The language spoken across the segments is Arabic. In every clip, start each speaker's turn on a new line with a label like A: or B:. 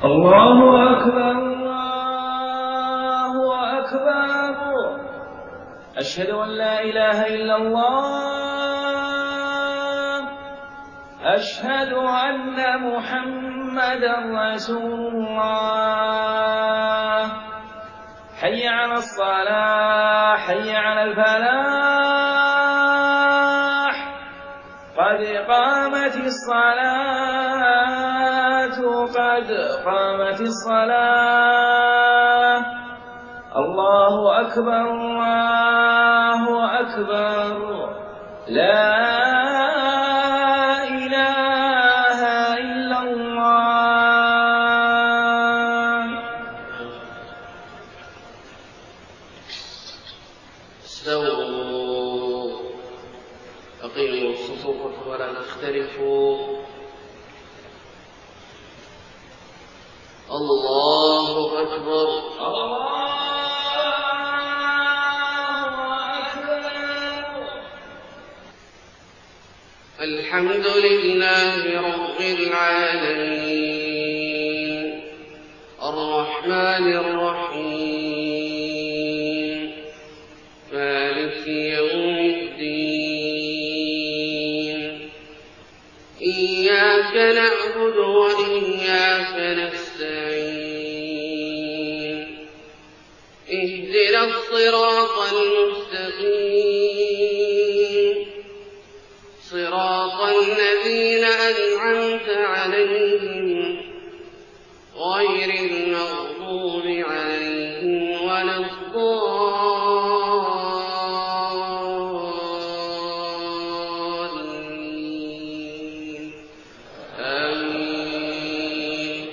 A: الله أكبر الله أكبر. أشهد أن لا إله إلا الله. أشهد أن محمدا رسول الله. حي على الصلاة حي على الفلاح. قد قامت الصلاة قد قامت الصلاة. الله أكبر الله أكبر. لا إله إلا الله.
B: استووا أقيموا الصفوف ولا تختلفوا. الله أكبر
A: الله أكبر.
B: الحمد لله رب العالمين الرحمن الرحيم مالك يوم الدين. إياك نعبد وإياك نستعين. اهدنا الصراط المستقيم صراط الذين أنعمت عليهم غير المغضوب عليهم ولا الضالين. آمين.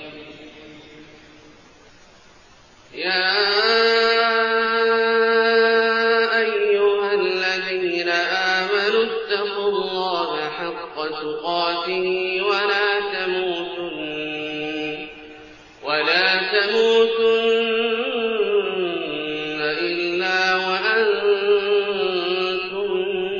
B: يا أيها الذين آمنوا اتقوا الله حق تقاته ولا تموتن إلا وأنتم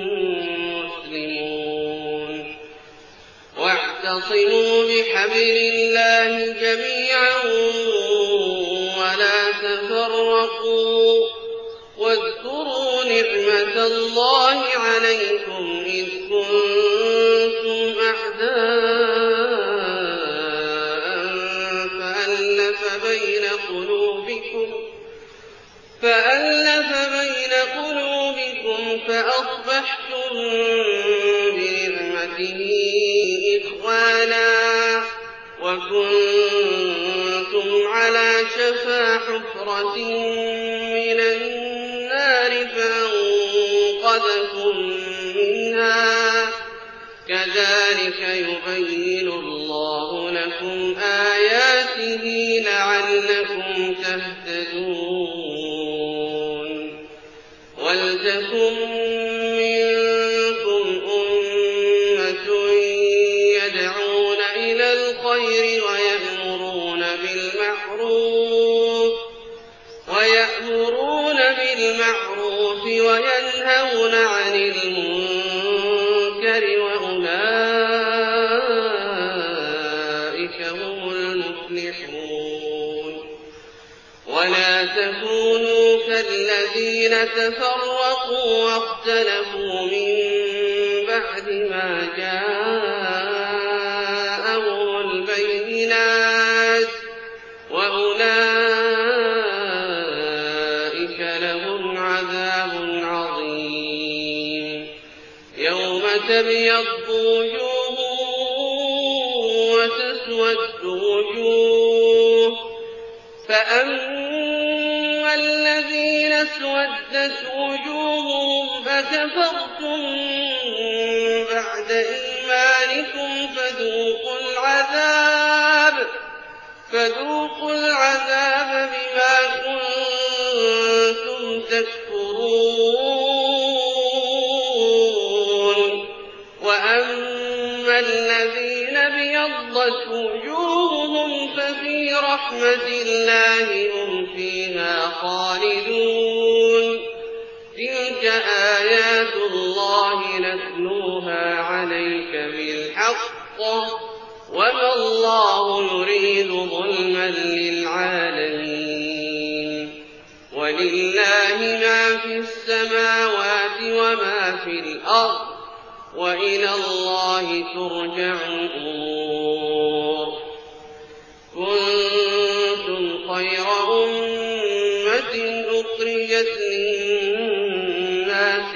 B: مسلمون. واعتصموا بحبل الله جميعا ولا تفرقوا. واذكروا نعمة الله عليكم إذ كنتم أعداء فألف بين قلوبكم فأصبحتم بنعمته إخوانا وكنتم على شفا حفرة من النار فأنقذكم منها. كذلك يبين الله لكم آياته لعلكم تهتدون. ولتكن منكم أمة يدعون إلى الخير ويأمرون بالمعروف وينهون عن المنكر وأولئك هم المفلحون. ولا تكونوا كالذين تفرقوا واختلفوا من بعد ما جاءهم البينات وأولئك لهم عذاب عظيم. يوم تبيض وجوه وتسود وجوه. فأما الذين اسودت وجوههم أكفرتم بعد إيمانكم فذوقوا العذاب بما كنتم تكفرون. وأما الذين ابيضت وجوههم ففي رحمة الله هم فيها خالدون. تلك آيات الله نتلوها عليك بالحق وما الله يريد ظلما وما في الأرض وإلى الله ترجع الأمور. كنتم خير أمة أخرجت للناس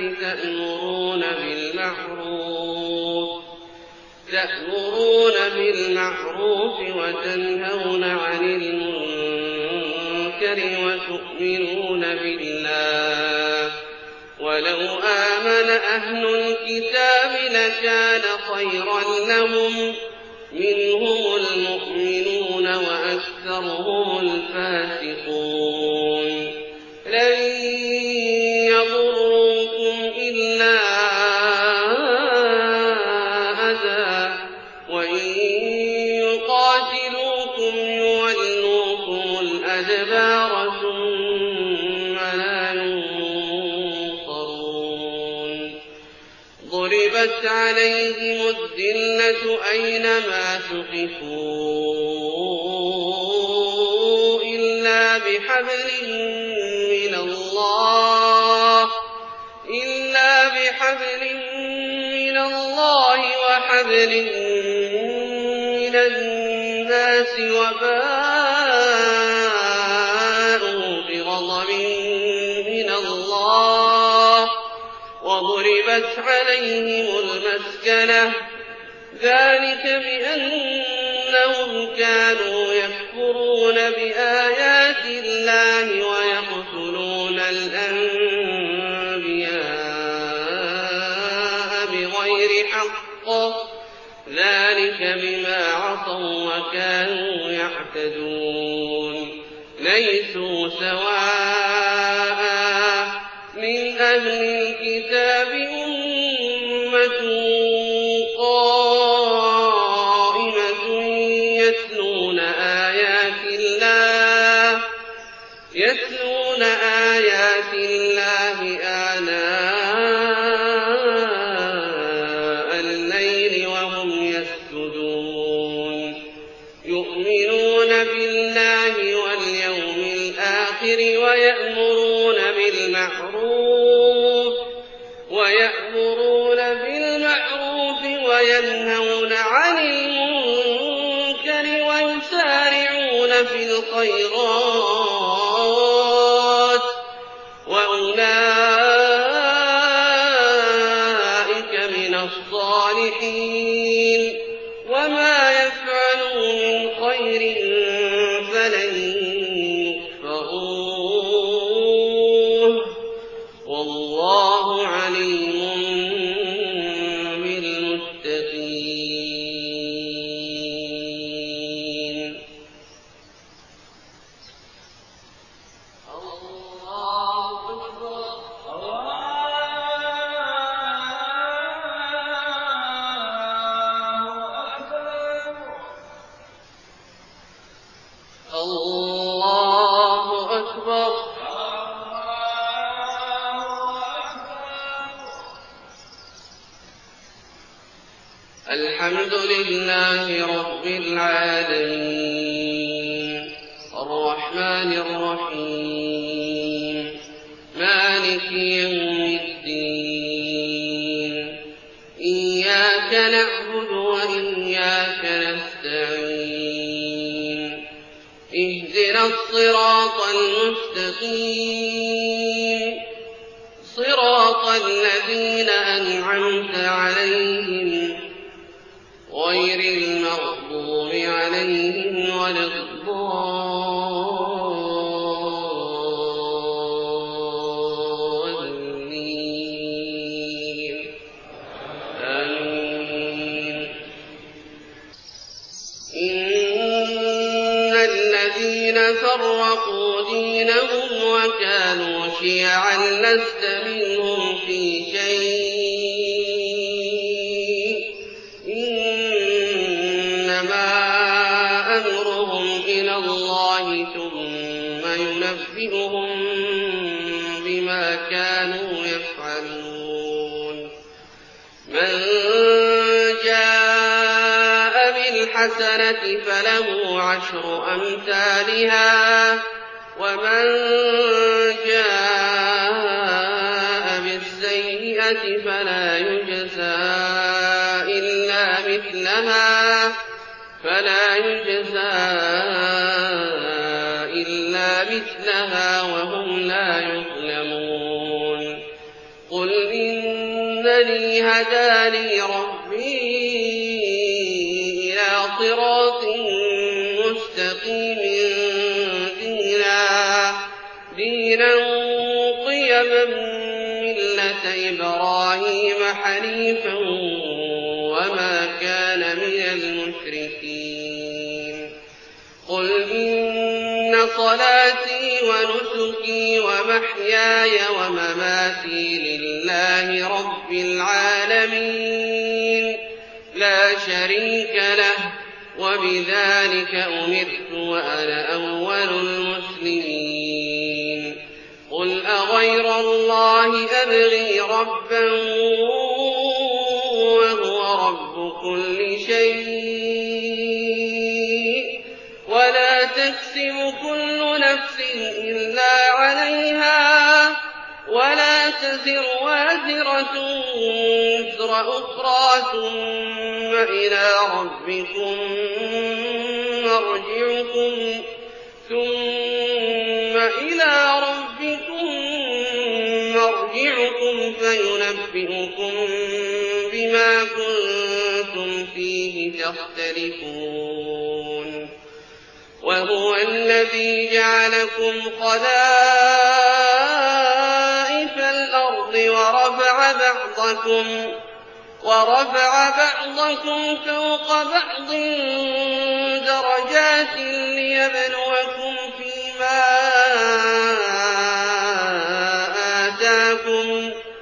B: تأمرون بالمعروف وتنهون عن المنكر وتؤمنون بالله. ولو آمن أهل الكتاب لكان خيرا لهم منهم المؤمنون وأكثرهم الفاسقون. لن يضروكم إلا أذى وإن يقاتلوكم يولوكم الأدبار ثم لا ينصرون. ضربت عليهم الذلة أينما ثقفوا إلا بحبل من الله وحبل من الناس وباءوا بغضب من الله وضربت عليهم المسكنة. ذلك بأنهم كانوا يكفرون بآيات الله ويقتلون الأنبياء بغير حق. ذلك بما عصوا وكانوا يعتدون. ليسوا سواء من أهل الكتاب أمة قائمة يتلون آيات الله آناء الليل وهم يسجدون. يؤمنون بالله واليوم الآخر ويأمرون بالمعروف وينهون عن المنكر ويسارعون في الخيرات وأولئك من الصالحين. وما يفعلوا من خير فلن يكفروه والله عليم بالمتقين. الله أكبر. الله أكبر. الحمد لله رب العالمين الرحمن الرحيم مالك يوم الدين. إياك نعبد وإياك نستعين. اهدنا الصراط المستقيم صراط الذين أنعمت عليهم غير المغضوب عليهم ولا الضالين. آمين. إن الذين فرقوا دينهم وكانوا شيعا لست منهم في شيء ثم ينبئهم بما كانوا يفعلون. من جاء بالحسنة فله 10 أمثالها ومن جاء بالسيئة الجنة فلا يجزى إلا مثلها وهم لا يظلمون قل إنني هداني ربي إلى صراط مستقيم دينا قيما ملة إبراهيم حنيفا وما كان من المشركين قل إن صلاتي ونسكي ومحياي ومماتي لله رب العالمين لا شريك له وبذلك أمرت وأنا أول المسلمين قل أغير الله أبغي ربا وهو رب كل شيء ولا تكسب كل نفس إلا عليها ولا تزر وازرة وزر أخرى ثم إلى ربكم مرجعكم فينبئكم بما كنتم فيه تختلفون وهو الذي جعلكم خلائف الأرض ورفع بعضكم فوق بعض درجات ليبلوكم فيما آتاكم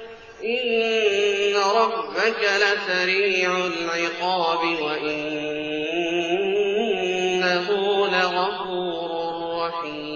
B: إن ربك لسريع العقاب وإنه لغفور رحيم